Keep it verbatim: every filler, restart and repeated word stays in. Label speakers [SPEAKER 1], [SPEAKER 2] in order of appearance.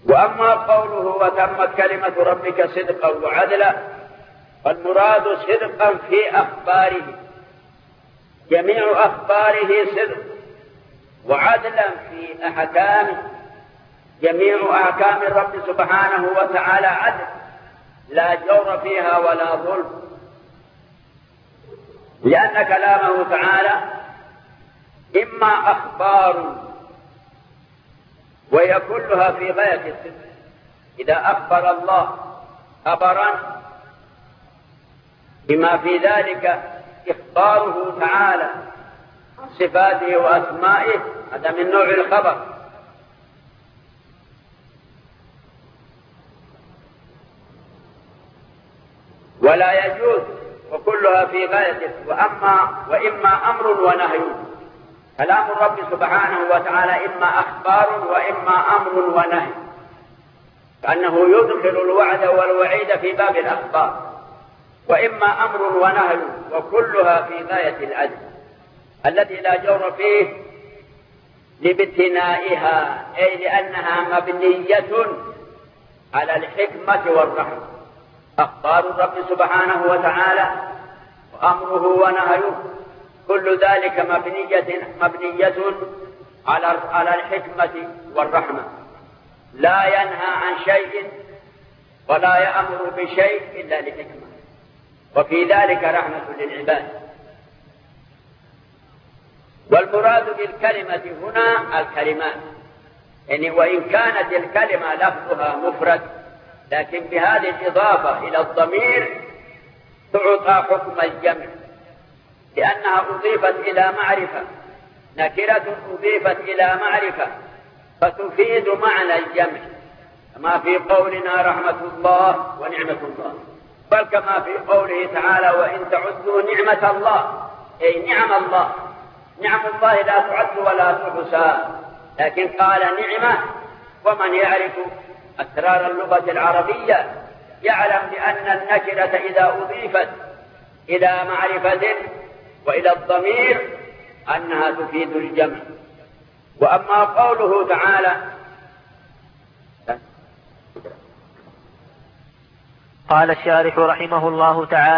[SPEAKER 1] وأما قوله وتمت كلمة ربك صدقا وعدلا، فالمراد صدقا في أخباره، جميع أخباره صدق، وعدلا في أحكامه، جميع أحكام الرب سبحانه وتعالى عدل، لا جور فيها ولا ظلم، لأن كلامه تعالى إما أخبار وهي كلها في غاية الصدق. إذا أخبر الله خبرا بما في ذلك إخباره تعالى عن صفاته وأسمائه، هذا من نوع الخبر. ولا يجوز، وكلها في غاية. وأما وإما أمر ونهي، كلام الرب سبحانه وتعالى إما أخبار وإما أمر ونهي، فأنه يدخل الوعد والوعيد في باب الأخبار. وإما أمر ونهي، وكلها في غاية العدل الذي لا جور فيه لابتنائها، أي لأنها مبنية على الحكمة والرحمة. أخبار الرب سبحانه وتعالى وأمره ونهيه كل ذلك مبنية, مبنية على على الحكمة والرحمة، لا ينهى عن شيء ولا يأمر بشيء إلا لحكمة، وفي ذلك رحمة للعباد. والمراد بالكلمة هنا الكلمات، يعني وإن كانت الكلمة لفظها مفرد، لكن بهذه الإضافة إلى الضمير تعطى حكم الجمع، لأنها أضيفت إلى معرفة، نكرة أضيفت إلى معرفة فتفيد معنى الجمع، كما في قولنا رحمة الله ونعمة الله، بل كما في قوله تعالى وإن تعدوا نعمة الله، أي نعم الله، نعم الله لا تعد ولا تحصى، لكن قال نعمة. ومن يعرف أسرار اللغة العربية يعلم بأن النكرة إذا أضيفت إلى معرفة وإلى الضمير أنها تفيد الجمع. وأما قوله تعالى
[SPEAKER 2] قال الشارح رحمه الله تعالى